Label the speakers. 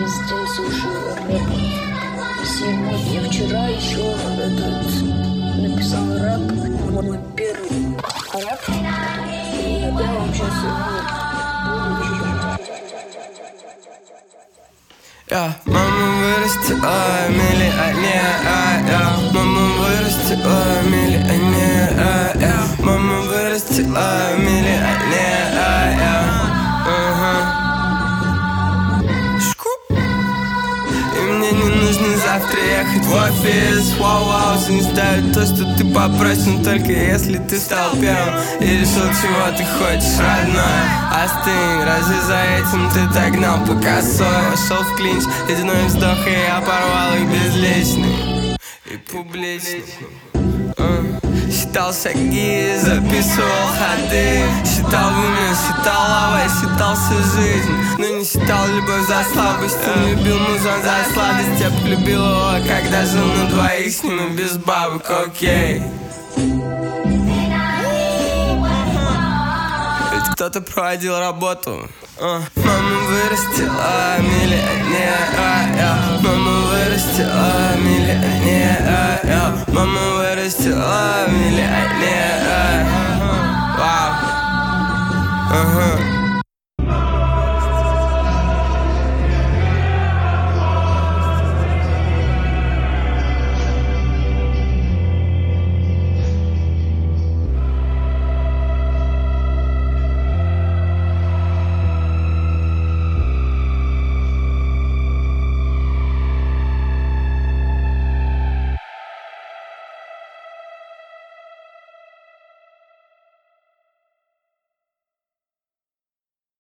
Speaker 1: везде слушаю рэп. Сегодня, вчера еще написал рэп, мой первый рэп. И я вам сейчас
Speaker 2: мама вырастила миллионера, мама вырастила миллионера, мама вырастила миллионера. И мне не нужно завтра ехать в офис. Вау-вау, не ставит то, что ты попросишь, но только если ты стал первым и решил, чего ты хочешь, родной. Остынь, разве за этим ты так гнал по косой? Вошел в клинч, ледяной вздох, и я порвал их безличный и публичный. Считал шаги, записывал ходы, считал вымя, считал лавой, считал всю жизнь. Но не считал любовь за слабость, не любил музон за сладость. Я полюбил его, когда жил на двоих с ним и без бабок, окей. Ведь кто-то проводил работу. Мама вырастила миллионера, мама вырастила миллионера, мама вырастила миллионера.